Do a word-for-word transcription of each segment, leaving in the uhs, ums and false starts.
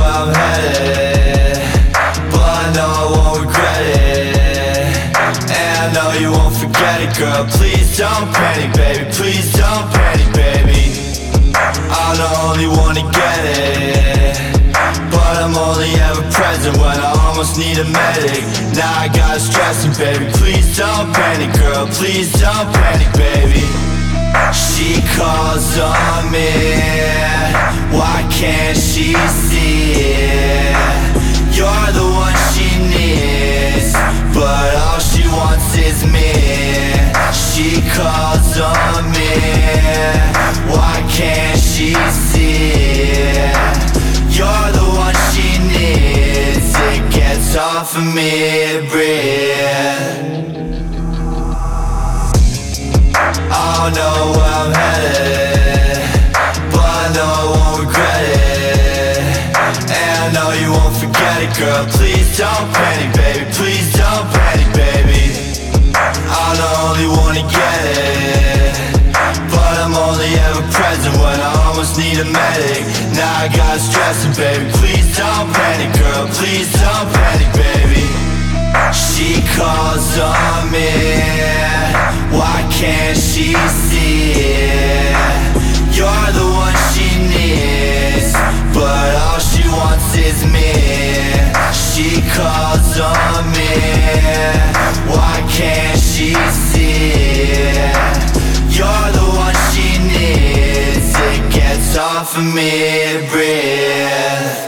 where I'm headed, but I know I won't regret it. And I know you won't forget it, girl. Please don't panic, baby, please don't panic, baby. I'm the only one to get it, but I'm only ever present when I almost need a medic. Now I got stressing, baby, please don't panic, girl, please don't panic, baby. She calls on me, why can't she see it? You're the one she needs, but all she wants is me. She calls on me, why can't she see it? You're the one she needs, it gets hard for me to breathe. I don't know where I'm headed, but I know I won't regret it. And I know you won't forget it, girl. Please don't panic, baby, please don't panic, baby. I'm the only one to get it, but I'm only ever present when I almost need a medic. Now I got stressing, baby, please don't panic, girl, please don't panic, baby. She calls on me, why can't she see it? You're the one she needs, but all she wants is me. She calls on me, why can't she see it? You're the one she needs, it gets hard for me to breathe.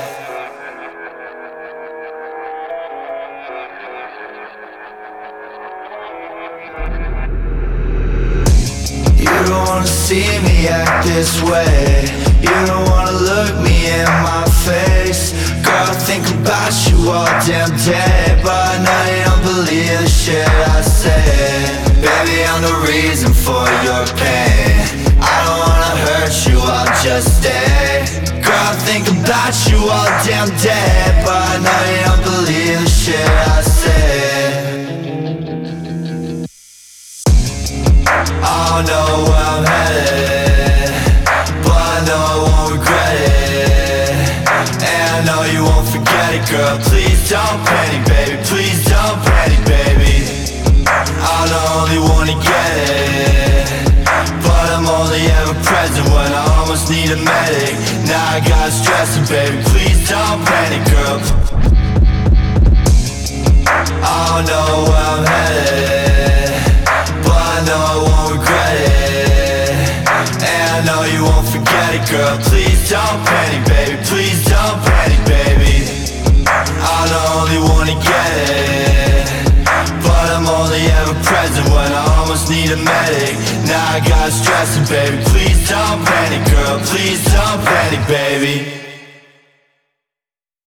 You don't wanna see me act this way, you don't wanna look me in my face. Girl, I think about you all damn day, but I know you don't believe the shit I say. Baby, I'm the reason for your pain, I don't wanna hurt you, I'll just stay. Girl, I think about you all damn day, but I know you don't believe the shit I say. I don't know where I'm headed, but I know I won't regret it. And I know you won't forget it, girl. Please don't panic, baby, please don't panic, baby. I'm the only one to get it, but I'm only ever present when I almost need a medic. Now I got stressing, baby, please don't panic, girl. I don't know where I'm headed, but I know I won't regret it. And I know you won't forget it, girl. Please don't panic, baby, please don't panic, baby. I'm the only one to get it, but I'm only ever present when I almost need a medic. Now I got stressing, baby, please don't panic, girl, please don't panic, baby.